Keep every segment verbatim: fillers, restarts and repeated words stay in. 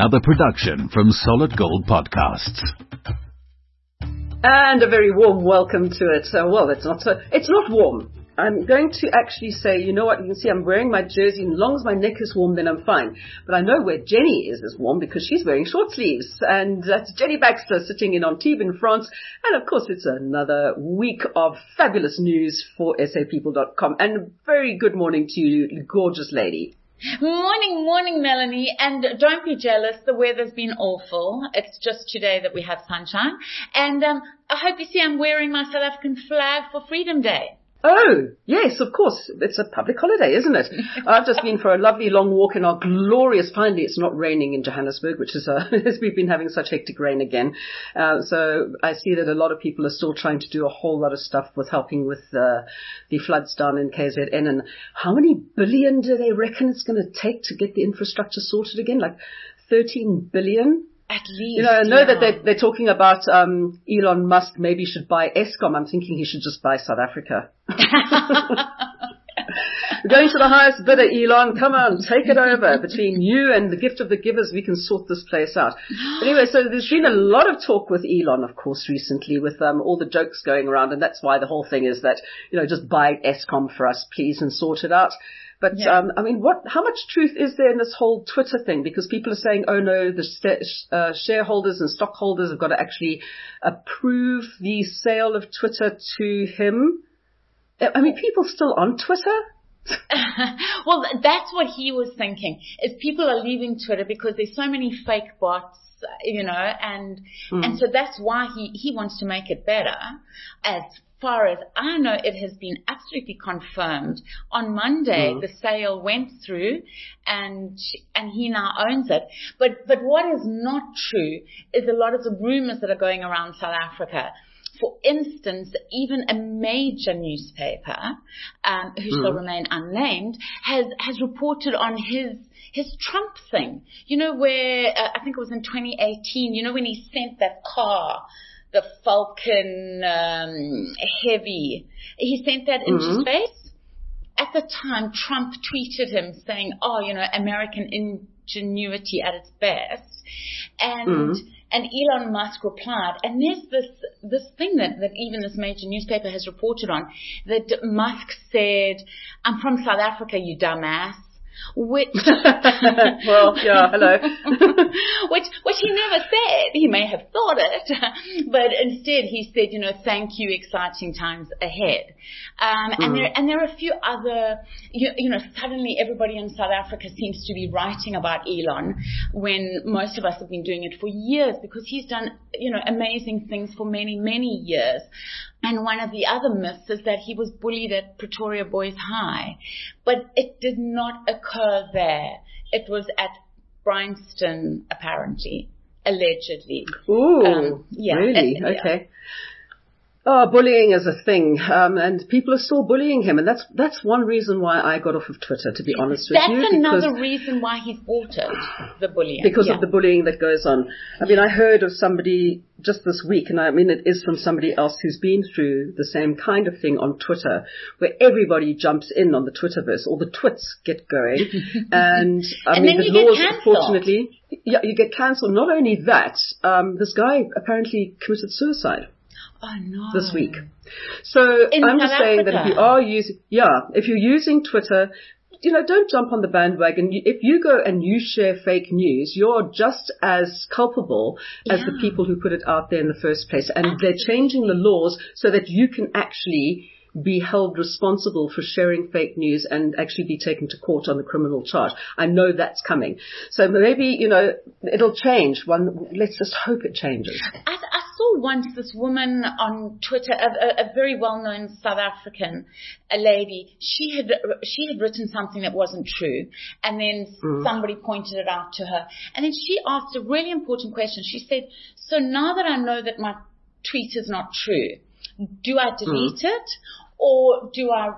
another production from Solid Gold Podcasts. And a very warm welcome to it. Uh, well, it's not so, it's not warm. I'm going to actually say, you know what, you can see I'm wearing my jersey, and as long as my neck is warm, then I'm fine. But I know where Jenny is is warm because she's wearing short sleeves. And that's Jenny Baxter sitting in Antibes in France. And of course, it's another week of fabulous news for S A people dot com. And a very good morning to you, gorgeous lady. Morning, morning, Melanie. And don't be jealous. The weather's been awful. It's just today that we have sunshine. And um, I hope you see I'm wearing my South African flag for Freedom Day. Oh, yes, of course. It's a public holiday, isn't it? I've just been for a lovely long walk in our glorious, finally it's not raining in Johannesburg, which is, uh, we've been having such hectic rain again. Uh, so I see that a lot of people are still trying to do a whole lot of stuff with helping with uh, the floods down in K Z N. And how many billion do they reckon it's going to take to get the infrastructure sorted again? Like thirteen billion? At least, you know, I know yeah. that they're, they're talking about um, Elon Musk maybe should buy Eskom. I'm thinking he should just buy South Africa. We're going to the highest bidder, Elon. Come on, take it over. Between you and the gift of the givers, we can sort this place out. Anyway, so there's been a lot of talk with Elon, of course, recently with um, all the jokes going around. And that's why the whole thing is that, you know, just buy Eskom for us, please, and sort it out. But, yeah. um, I mean, what, how much truth is there in this whole Twitter thing? Because people are saying, oh no, the st- uh, shareholders and stockholders have got to actually approve the sale of Twitter to him. I mean, people still on Twitter? Well, that's what he was thinking, is people are leaving Twitter because there's so many fake bots, you know, and, mm. and so that's why he, he wants to make it better. As far as I know, it has been absolutely confirmed. On Monday, mm. the sale went through, and and he now owns it. But but what is not true is a lot of the rumors that are going around South Africa. For instance, even a major newspaper, um, who mm. shall remain unnamed, has has reported on his his Trump thing. You know, where uh, I think it was in twenty eighteen. You know, when he sent that car, the Falcon um, Heavy, he sent that into mm-hmm. space. At the time, Trump tweeted him saying, "Oh, you know, American ingenuity at its best," and mm-hmm. and Elon Musk replied. And there's this this thing that that even this major newspaper has reported on, that Musk said, "I'm from South Africa, you dumbass." Which, well, yeah, hello. which, which he never said. He may have thought it, but instead he said, you know, thank you, exciting times ahead. Um, and mm. there, and there are a few other, you, you know, suddenly everybody in South Africa seems to be writing about Elon when most of us have been doing it for years, because he's done, you know, amazing things for many, many years. And one of the other myths is that he was bullied at Pretoria Boys High. But it did not occur there. It was at Bryanston, apparently, allegedly. Ooh, um, yeah, really? uh, okay. Yeah. Oh, bullying is a thing, um, and people are still bullying him, and that's that's one reason why I got off of Twitter, to be honest with that's you. That's another reason why he's bought it, the bullying. Because yeah. of the bullying that goes on. I mean, I heard of somebody just this week, and I mean it is from somebody else who's been through the same kind of thing on Twitter, where everybody jumps in on the Twitterverse, all the twits get going, and I and mean then the you laws, get cancelled. Unfortunately, yeah, you get cancelled. Not only that, um, this guy apparently committed suicide. Oh, no. This week. So In I'm South just saying Africa. that if you are using, yeah, if you're using Twitter, you know, don't jump on the bandwagon. If you go and you share fake news, you're just as culpable as yeah. the people who put it out there in the first place. And Absolutely. They're changing the laws so that you can actually be held responsible for sharing fake news and actually be taken to court on a criminal charge. I know that's coming. So maybe, you know, it'll change. One, let's just hope it changes. I, I saw once this woman on Twitter, a, a, a very well-known South African, a lady. She had she had written something that wasn't true, and then mm. somebody pointed it out to her. And then she asked a really important question. She said, "So now that I know that my tweet is not true, do I delete mm. it, or do I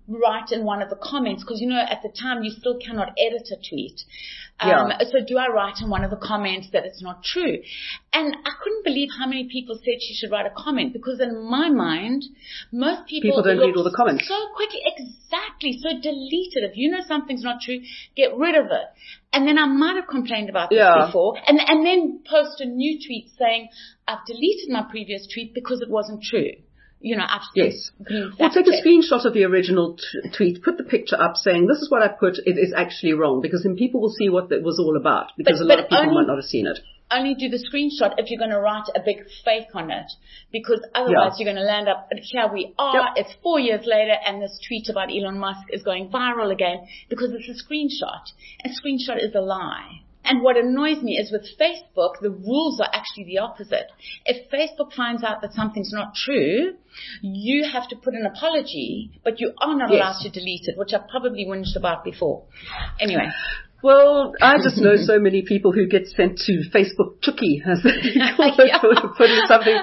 write in one of the comments? Because, you know, at the time you still cannot edit a tweet. Yeah. Um, so do I write in one of the comments that it's not true? And I couldn't believe how many people said she should write a comment, because in my mind, most people, people don't read all the comments so quickly. Exactly. So delete it. If you know something's not true, get rid of it. And then I might have complained about this yeah. before, and and then post a new tweet saying I've deleted my previous tweet because it wasn't true. You know, I've yes. Or take a screenshot of the original t- tweet, put the picture up saying, this is what I put, it is actually wrong, because then people will see what it was all about, because but, a lot of people only, might not have seen it. Only do the screenshot if you're going to write a big fake on it, because otherwise yeah. you're going to land up, here we are, yep. It's four years later, and this tweet about Elon Musk is going viral again, because it's a screenshot. A screenshot is a lie. And what annoys me is with Facebook, the rules are actually the opposite. If Facebook finds out that something's not true, you have to put an apology, but you are not yes. allowed to delete it, which I've probably whinged about before. Anyway. Well, I just know so many people who get sent to Facebook Chucky, as they call it, yeah. for putting something,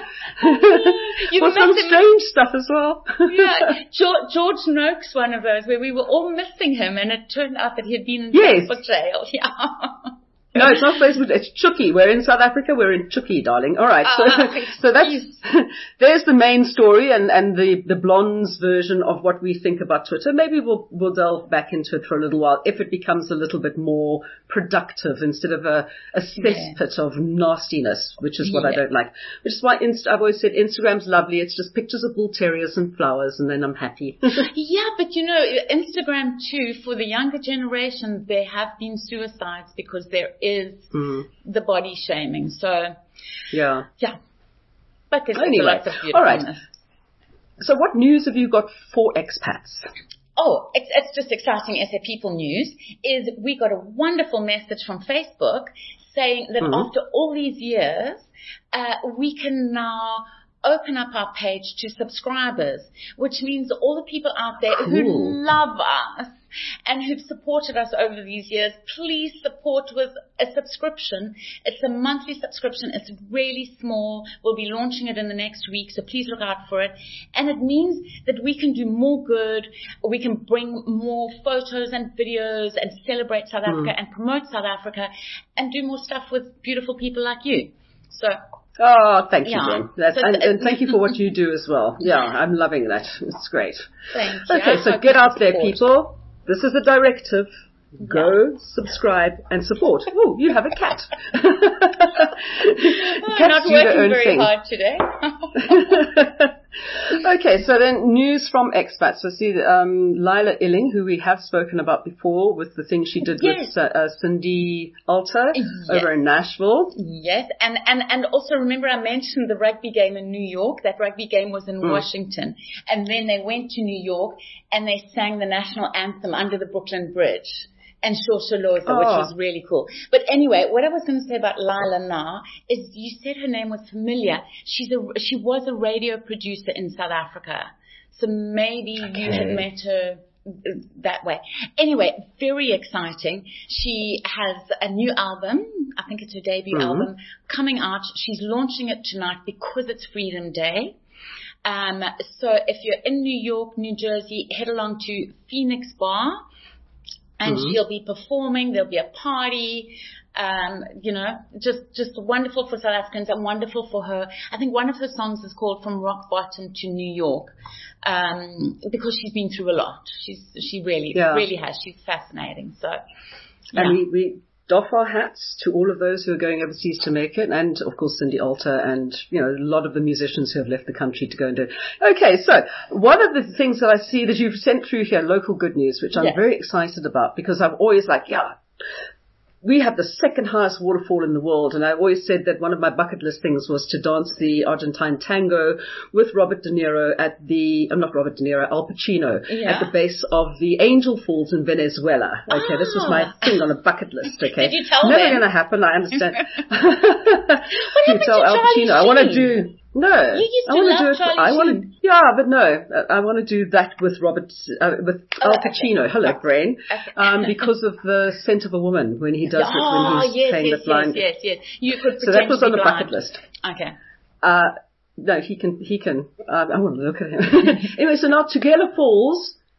for some strange stuff as well. Yeah, George, George Noakes, one of those, where we were all missing him, and it turned out that he had been in yes. Facebook jail. Yeah. No, it's not Facebook, it's Chucky. We're in South Africa, we're in Chucky, darling. Alright, so, uh, so that's, there's the main story and, and the, the blonde's version of what we think about Twitter. Maybe we'll, we'll delve back into it for a little while if it becomes a little bit more productive instead of a, a cesspit yeah. of nastiness, which is what yeah. I don't like. Which is why Inst- I've always said Instagram's lovely. It's just pictures of bull terriers and flowers, and then I'm happy. Yeah, but you know, Instagram too, for the younger generation, there have been suicides because there is mm. the body shaming. So, yeah. Yeah. But there's anyway, lots of all right. So what news have you got for expats? Oh, it's, it's just exciting S A People news. Is we got a wonderful message from Facebook saying that mm-hmm. after all these years, uh, we can now open up our page to subscribers, which means all the people out there cool. who love us and who've supported us over these years, please support with a subscription. It's a monthly subscription. It's really small. We'll be launching it in the next week, so please look out for it. And it means that we can do more good. We can bring more photos and videos and celebrate South Africa mm. and promote South Africa and do more stuff with beautiful people like you. So... Oh, thank you, yeah. Jen. That's, so, and, and thank you for what you do as well. Yeah, I'm loving that. It's great. Thank you. Okay, so get out there, people. This is a directive. Go, yeah. subscribe, and support. Oh, you have a cat. Cats not do working their own very thing. hard today. Okay, so then news from expats. So see, um, Lila Illing, who we have spoken about before with the thing she did yes. with uh, uh, Cindy Alter yes. over in Nashville. Yes, and, and, and also remember I mentioned the rugby game in New York. That rugby game was in mm. Washington. And then they went to New York and they sang the national anthem under the Brooklyn Bridge. And Shosholoza, oh. which was really cool. But anyway, what I was going to say about Lila now is you said her name was familiar. She's a, she was a radio producer in South Africa. So maybe okay. you had met her that way. Anyway, very exciting. She has a new album. I think it's her debut mm-hmm. album coming out. She's launching it tonight because it's Freedom Day. Um, so if you're in New York, New Jersey, head along to Phoenix Bar. And mm-hmm. she'll be performing. There'll be a party. Um, you know, just, just wonderful for South Africans and wonderful for her. I think one of her songs is called From Rock Bottom to New York. Um, because she's been through a lot. She's, she really, yeah. really has. She's fascinating. So, yeah. And we, we doff our hats to all of those who are going overseas to make it. And of course, Cindy Alter and, you know, a lot of the musicians who have left the country to go and do it. Okay. So one of the things that I see that you've sent through here, local good news, which I'm yeah. very excited about because I'm always like, yeah, we have the second highest waterfall in the world. And I always said that one of my bucket list things was to dance the Argentine tango with Robert De Niro at the, uh, not Robert De Niro, Al Pacino yeah. at the base of the Angel Falls in Venezuela. Okay, oh. This was my thing on a bucket list. Okay, did you tell Never them? going to happen. I understand. What you tell Al Pacino, I want to do. No, you used to I want love to do it. Charlie I want Sheen. to, yeah, but no, I want to do that with Robert, uh, with oh, Al Pacino. Okay. Hello, brain. Okay. Um, because of the Scent of a Woman when he does oh, it when he's yes, playing yes, the blind. Yes, yes, yes. You could so that was on the blind. bucket list. Okay. Uh, no, he can, he can. Uh, I want to look at him. Anyway, so now Tugela Falls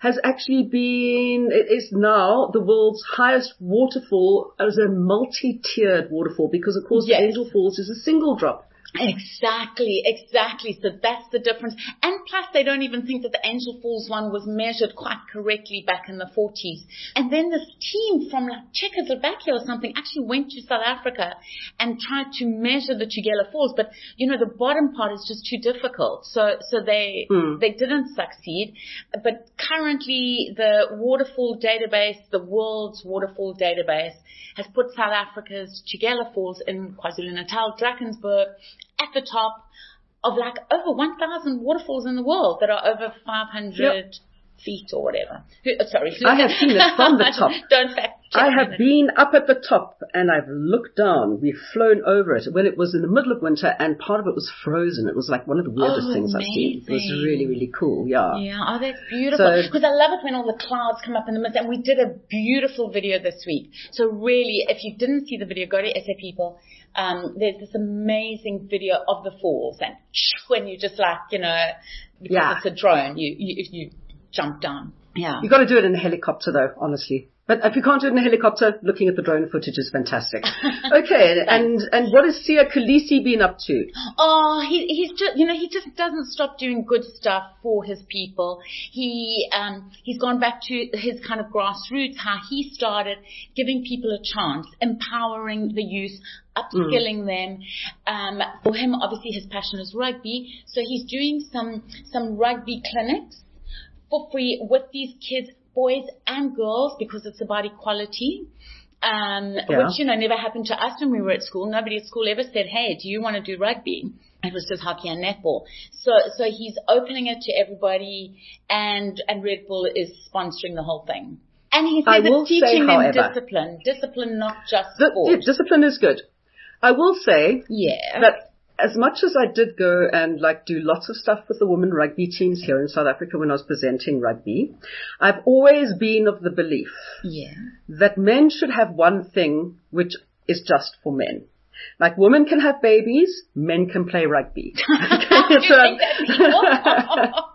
has actually been, it is now the world's highest waterfall as a multi-tiered waterfall because, of course, Yes. the Angel Falls is a single drop. Exactly, exactly. So that's the difference. And plus, they don't even think that the Angel Falls one was measured quite correctly back in the forties. And then this team from like Czechoslovakia or something actually went to South Africa and tried to measure the Tugela Falls. But, you know, the bottom part is just too difficult. So, so they, Mm. they didn't succeed. But currently, the waterfall database, the world's waterfall database, has put South Africa's Tugela Falls in KwaZulu-Natal, Drakensberg, at the top of like over one thousand waterfalls in the world that are over five hundred Yep. feet or whatever. Who- uh, Sorry. I have seen it from the top. Don't fact check I have me. been up at the top and I've looked down. We've flown over it when it was in the middle of winter and part of it was frozen. It was like one of the weirdest Oh, things I've seen. It was amazing. really, really cool. Yeah. Yeah, oh, that's beautiful. So- Because I love it when all the clouds come up in the mist. And we did a beautiful video this week. So really, if you didn't see the video, go to S A People. Um, there's this amazing video of the falls. And when you just like, you know, because Yeah. it's a drone, you, you, you jump down. Yeah. You've got to do it in a helicopter though, honestly. But if you can't do it in a helicopter, looking at the drone footage is fantastic. Okay, and, and what has Sia Khaleesi been up to? Oh, he, he's just, you know, he just doesn't stop doing good stuff for his people. He, um, he's gone back to his kind of grassroots, how he started giving people a chance, empowering the youth, upskilling them. Um, for him, obviously his passion is rugby. So he's doing some, some rugby clinics for free with these kids, boys and girls, because it's about equality. Um, Yeah. which, you know, never happened to us when we were at school. Nobody at school ever said, hey, do you want to do rugby? It was just hockey and netball. So, so he's opening it to everybody, and, and Red Bull is sponsoring the whole thing. And he I says will it's teaching say, them however, discipline. Discipline, not just The, sport. yeah, discipline is good. I will say Yeah. that as much as I did go and like do lots of stuff with the women rugby teams here in South Africa when I was presenting rugby, I've always been of the belief Yeah. that men should have one thing which is just for men. Like women can have babies, men can play rugby. You think that people?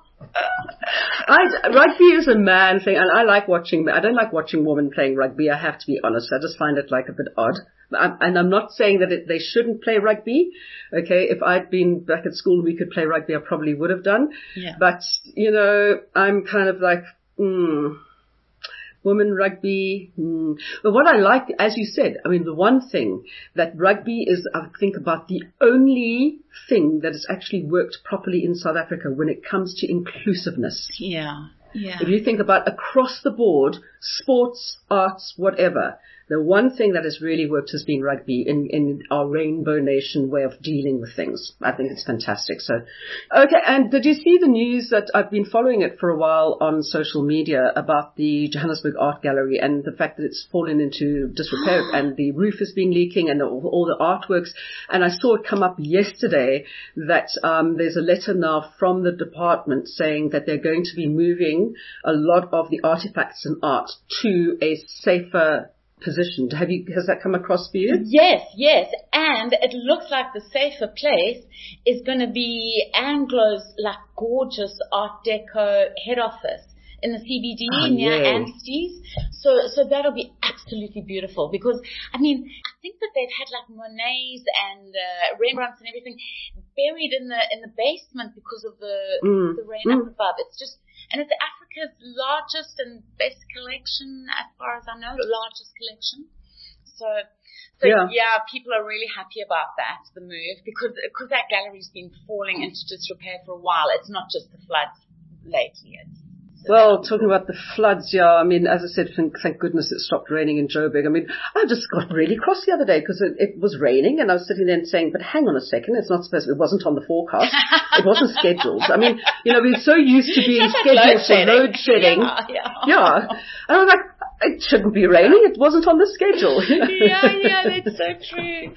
I, rugby is a man thing, and I like watching. I don't like watching women playing rugby. I have to be honest. I just find it like a bit odd. I'm, and I'm not saying that it, they shouldn't play rugby. Okay, if I'd been back at school and we could play rugby, I probably would have done. Yeah. But you know, I'm kind of like, hmm. Women rugby. Hmm. But what I like, as you said, I mean, the one thing that rugby is, I think, about the only thing that has actually worked properly in South Africa when it comes to inclusiveness. Yeah. Yeah. If you think about across the board, sports, arts, whatever, the one thing that has really worked has been rugby in, in our Rainbow Nation way of dealing with things. I think it's fantastic. So, okay. And did you see the news that I've been following it for a while on social media about the Johannesburg Art Gallery and the fact that it's fallen into disrepair and the roof has been leaking and all, all the artworks. And I saw it come up yesterday that um, there's a letter now from the department saying that they're going to be moving a lot of the artifacts and art to a safer position. Have you, has that come across for you? Yes, yes. And it looks like the safer place is going to be Anglo's like gorgeous Art Deco head office in the C B D Oh, near yay. Anstey's. So, so that'll be absolutely beautiful because, I mean, I think that they've had like Monets and uh, Rembrandts and everything buried in the, in the basement because of the, Mm. the rain Mm. up above. It's just, and it's Africa's largest and best collection, as far as I know, the largest collection. So, so Yeah. yeah. people are really happy about that, the move, because because that gallery's been falling into disrepair for a while. It's not just the floods lately. It's, so Well, talking about the floods, yeah, I mean, as I said, thank, thank goodness it stopped raining in Joburg. I mean, I just got really cross the other day because it, it was raining and I was sitting there and saying, but hang on a second, it's not supposed to, it wasn't on the forecast. It wasn't scheduled. I mean, you know, we're so used to being scheduled for load shedding. Yeah, yeah. Yeah. And I was like, it shouldn't be raining. It wasn't on the schedule. yeah, yeah, that's so true.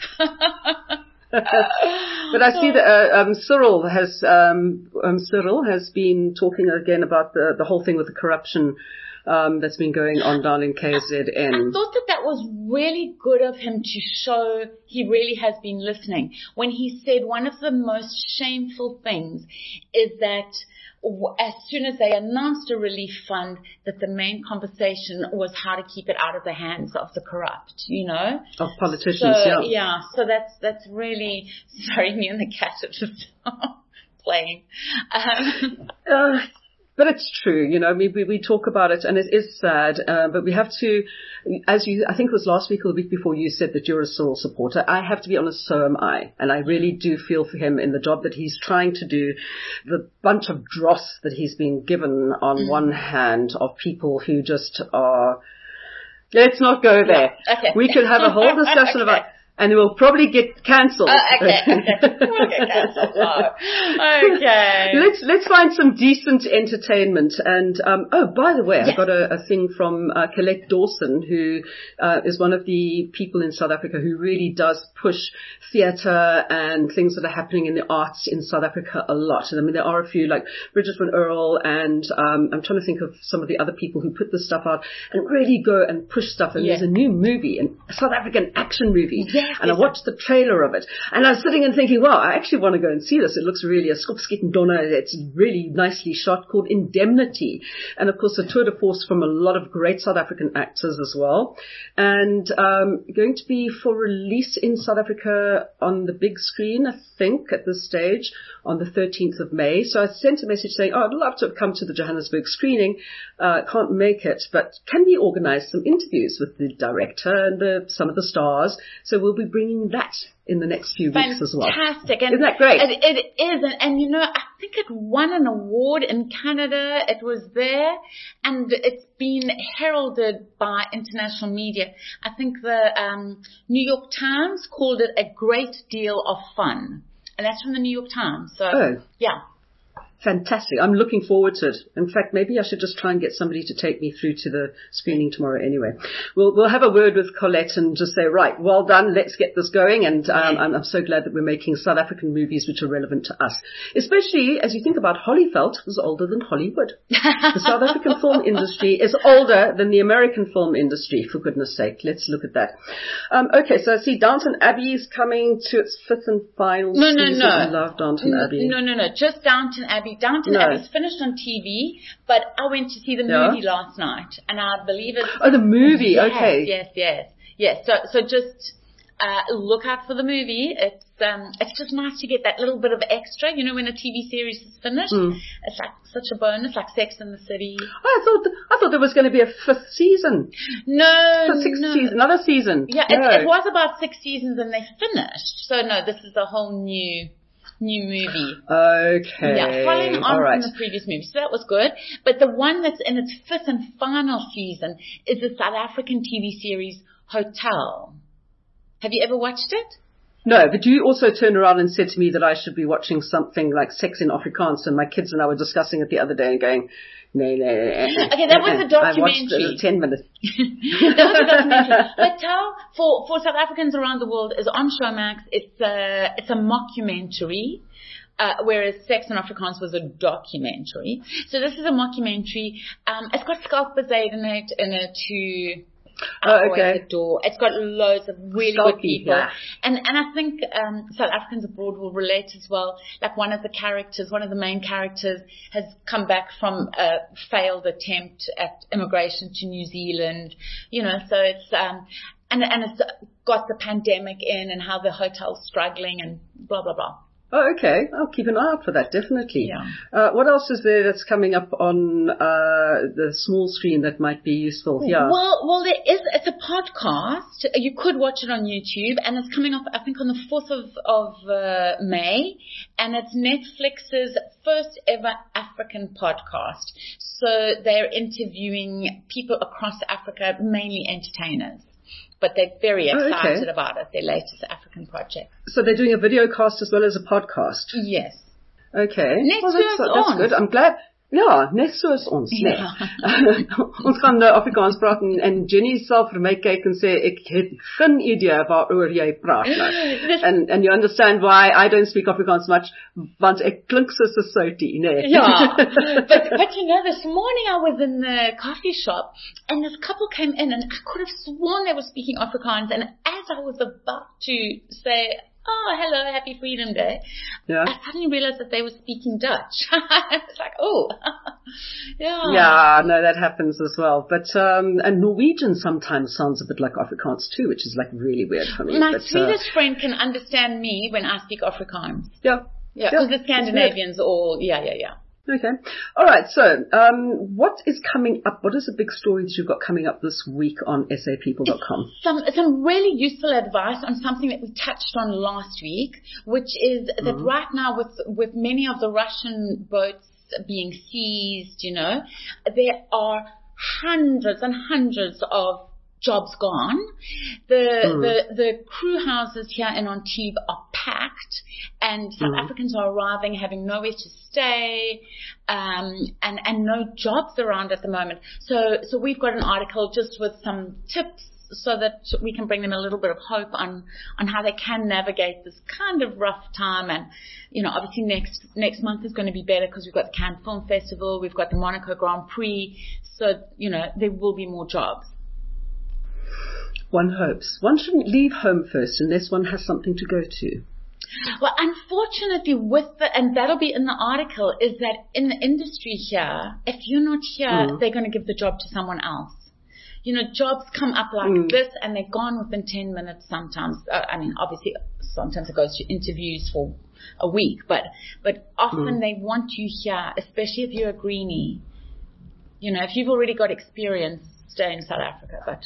But I see that uh, um, Cyril has um, um, Cyril has been talking again about the the whole thing with the corruption um, that's been going on down in K Z N. I thought that that was really good of him to show he really has been listening. When he said one of the most shameful things is that as soon as they announced a relief fund, that the main conversation was how to keep it out of the hands of the corrupt, you know? Of politicians, so, yeah. Yeah, so that's, that's really, sorry, me and the cat are just playing. Um, uh, But it's true, you know, we, we, we talk about it and it is sad, uh, but we have to, as you, I think it was last week or the week before you said that you're a Cyril supporter. I have to be honest, so am I. And I really do feel for him in the job that he's trying to do, the bunch of dross that he's been given on mm. one hand of people who just are, let's not go there. Yeah, okay. We could have a whole discussion okay. about and it will probably get cancelled. Uh, okay, okay. We'll get cancelled. Oh, okay. Let's let's find some decent entertainment. And um, oh, by the way, yes. I got a, a thing from uh, Colette Dawson, who uh, is one of the people in South Africa who really does push theatre and things that are happening in the arts in South Africa a lot. And I mean, there are a few like Bridget van Earl, and um, I'm trying to think of some of the other people who put this stuff out and really go and push stuff. And yeah. there's a new movie, a South African action movie. Yes. And I watched the trailer of it, and I was sitting and thinking, wow, I actually want to go and see this. It looks really a skopskiet and donna. It's really nicely shot, called Indemnity. And of course, a tour de force from a lot of great South African actors as well. And um, going to be for release in South Africa on the big screen, I think, at this stage, on the thirteenth of May. So I sent a message saying, oh, I'd love to have come to the Johannesburg screening. Uh, can't make it, but can we organize some interviews with the director and the, some of the stars? So we'll be bringing that in the next few Fantastic. weeks as well. Fantastic. Isn't that great? It, it is. And, and, you know, I think it won an award in Canada. It was there. And it's been heralded by international media. I think the um, New York Times called it a great deal of fun. And that's from the New York Times. So, oh. yeah. Fantastic. I'm looking forward to it. In fact, maybe I should just try and get somebody to take me through to the screening tomorrow anyway. We'll, we'll have a word with Colette and just say, right, well done, let's get this going. And um, I'm, I'm so glad that we're making South African movies which are relevant to us. Especially as you think about Hollyfeld was older than Hollywood. The South African film industry is older than the American film industry, for goodness sake. Let's look at that. Um, okay, so I see Downton Abbey is coming to its fifth and final no, season. No, no, I love Downton no. Abbey. No, no, no, just Downton Abbey. Downton no. Abbey's finished on T V, but I went to see the yeah. movie last night, and I believe it's... Oh, the movie, yes, okay. Yes, yes, yes. So, so just uh, look out for the movie. It's um, it's just nice to get that little bit of extra, you know, when a T V series is finished. Mm. It's like such a bonus, like Sex and the City. I thought th- I thought there was going to be a fifth season. No, so sixth no. season, another season. Yeah, no. it, it was about six seasons, and they finished. So no, this is a whole new... new movie. Okay. Yeah, following on All right. from the previous movie. So that was good. But the one that's in its fifth and final season is the South African T V series Hotel. Have you ever watched it? No, but you also turned around and said to me that I should be watching something like Sex in Afrikaans, and my kids and I were discussing it the other day and going, no, no, no. Okay, that was a documentary. I watched it ten minutes. That was a documentary. Hotel for, for South Africans around the world is on Showmax. It's a, it's a mockumentary. Uh, whereas Sex in Afrikaans was a documentary. So this is a mockumentary. Um, it's got Schalk Bezuidenhout in it, in it too. Oh, okay. The door. It's got loads of really Schalky, good people. yeah. And and I think um, South Africans abroad will relate as well. Like one of the characters, one of the main characters has come back from a failed attempt at immigration to New Zealand. You know, so it's, um, and, and it's got the pandemic in and how the hotel's struggling and blah, blah, blah. Oh, okay. I'll keep an eye out for that, definitely. Yeah. Uh, what else is there that's coming up on uh, the small screen that might be useful? Yeah. Well, well, there is. It's a podcast. You could watch it on YouTube, and it's coming up, I think, on the fourth of of uh, May, and it's Netflix's first ever African podcast. So they're interviewing people across Africa, mainly entertainers. But they're very excited oh, okay. about it, their latest African project. So they're doing a video cast as well as a podcast? Yes. Okay. Net well, that's, that's ons. good. I'm glad. Ja, net soos ons, nee. Ja. Ons gaan uh, Afrikaans praat en, en Jenny sal vir my kyk en sê, ek het geen idee waaroor jy praat nou. and, and you understand why I don't speak Afrikaans much, want ek klink soos 'n soutie, nee. Yeah. but, but you know, this morning I was in the coffee shop and this couple came in and I could have sworn they were speaking Afrikaans, and as I was about to say, oh, hello, happy Freedom Day. Yeah. I suddenly realized that they were speaking Dutch. It's like, oh, yeah. Yeah, no, that happens as well. But, um, and Norwegian sometimes sounds a bit like Afrikaans too, which is like really weird for me. My but, Swedish uh, friend can understand me when I speak Afrikaans. Yeah. Yeah, because yeah, the Scandinavians all, yeah, yeah, yeah. Okay. All right. So, um, what is coming up? What is the big story that you've got coming up this week on S A people dot com? Some some really useful advice on something that we touched on last week, which is that mm-hmm. right now with with many of the Russian boats being seized, you know, there are hundreds and hundreds of jobs gone. The mm. the the crew houses here in Antibes are packed, and South mm. Africans are arriving having nowhere to stay, um, and and no jobs around at the moment. So so we've got an article just with some tips so that we can bring them a little bit of hope on on how they can navigate this kind of rough time. And you know, obviously next next month is going to be better because we've got the Cannes Film Festival, we've got the Monaco Grand Prix, so you know there will be more jobs. One hopes. One shouldn't leave home first unless one has something to go to. Well, unfortunately, with the, and that'll be in the article, is that in the industry here, if you're not here, mm. they're going to give the job to someone else. You know, jobs come up like mm. this and they're gone within ten minutes sometimes. Uh, I mean, obviously, sometimes it goes to interviews for a week, but, but often mm. they want you here, especially if you're a greenie. You know, if you've already got experience, stay in South Africa, but...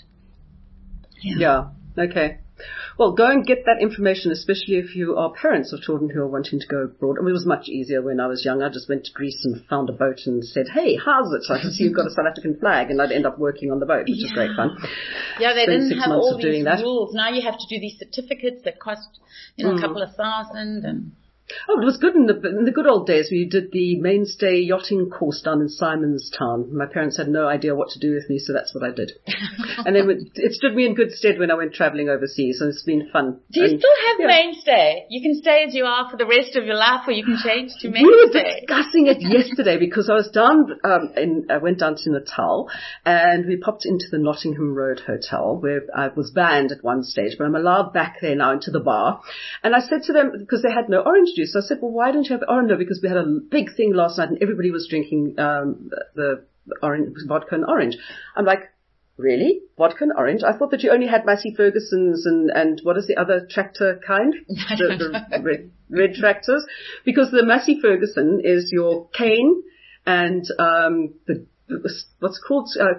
Yeah. yeah, okay. Well, go and get that information, especially if you are parents of children who are wanting to go abroad. I mean, it was much easier when I was young. I just went to Greece and found a boat and said, hey, how's it? So I could see you've got a South African flag, and I'd end up working on the boat, which yeah. is great fun. Yeah, they Spent didn't have all these that. rules. Now you have to do these certificates that cost, you know, mm. a couple of thousand and... Oh, it was good in the, in the good old days. We did the Mainstay yachting course down in Simonstown. My parents had no idea what to do with me, so that's what I did. And then it stood me in good stead when I went travelling overseas, and it's been fun. Do you and, still have yeah. Mainstay? You can stay as you are for the rest of your life, or you can change to Mainstay. We were discussing it yesterday because I was down, um, in, I went down to Natal, and we popped into the Nottingham Road Hotel, where I was banned at one stage, but I'm allowed back there now into the bar. And I said to them, because they had no orange juice, I said, well, why don't you have orange? No, because we had a big thing last night and everybody was drinking um, the orange, vodka and orange. I'm like, really? Vodka and orange? I thought that you only had Massey Ferguson's and, and what is the other tractor kind? The, the red, red tractors. Because the Massey Ferguson is your cane and um, the what's called... Uh,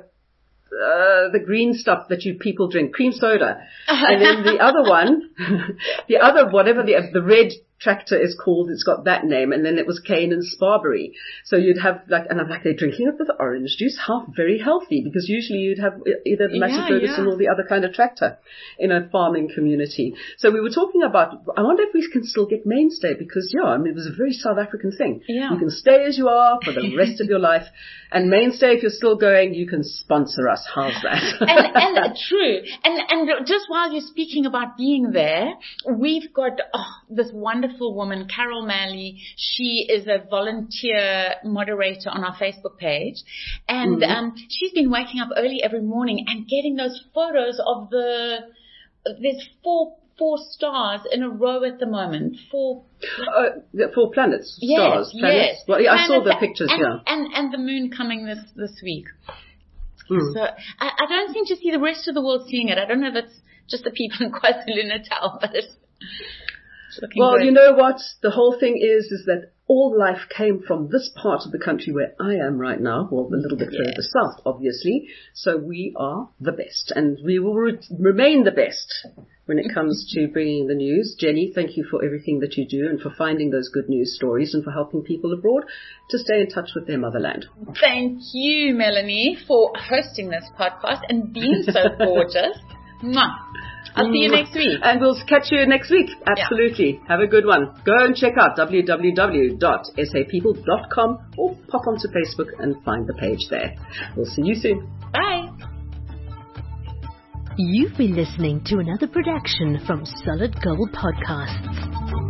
Uh, the green stuff that you people drink, cream soda. And then the other one, the other, whatever the, the red tractor is called, it's got that name, and then it was cane and sparberry. So you'd have like, and I'm like, they're drinking it with orange juice, how very healthy, because usually you'd have either the Massey yeah, Ferguson yeah. or the other kind of tractor in a farming community. So we were talking about, I wonder if we can still get Mainstay, because yeah, I mean, it was a very South African thing. Yeah. You can stay as you are for the rest of your life, and Mainstay, if you're still going, you can sponsor us. How's that? and, and true. And, and just while you're speaking about being there, we've got oh, this wonderful woman, Carol Malley. She is a volunteer moderator on our Facebook page. And mm-hmm. um, she's been waking up early every morning and getting those photos of the, there's four Four stars in a row at the moment. Four, uh, four planets. Yes, stars. Planets. Yes. Well, yeah, planets I saw the pictures. and, yeah, and and the moon coming this this week. Mm. So I, I don't seem to see the rest of the world seeing it. I don't know if it's just the people in KwaZulu-Natal, but it's, it's looking well, good. you know what? The whole thing is, is that all life came from this part of the country where I am right now, well, a little bit yeah. further south, obviously. So we are the best, and we will re- remain the best when it comes to bringing the news. Jenny, thank you for everything that you do and for finding those good news stories and for helping people abroad to stay in touch with their motherland. Thank you, Melanie, for hosting this podcast and being so gorgeous. Mwah. I'll see you next week. And we'll catch you next week. Absolutely. Yeah. Have a good one. Go and check out w w w dot s a people dot com or pop onto Facebook and find the page there. We'll see you soon. Bye. You've been listening to another production from Solid Gold Podcasts.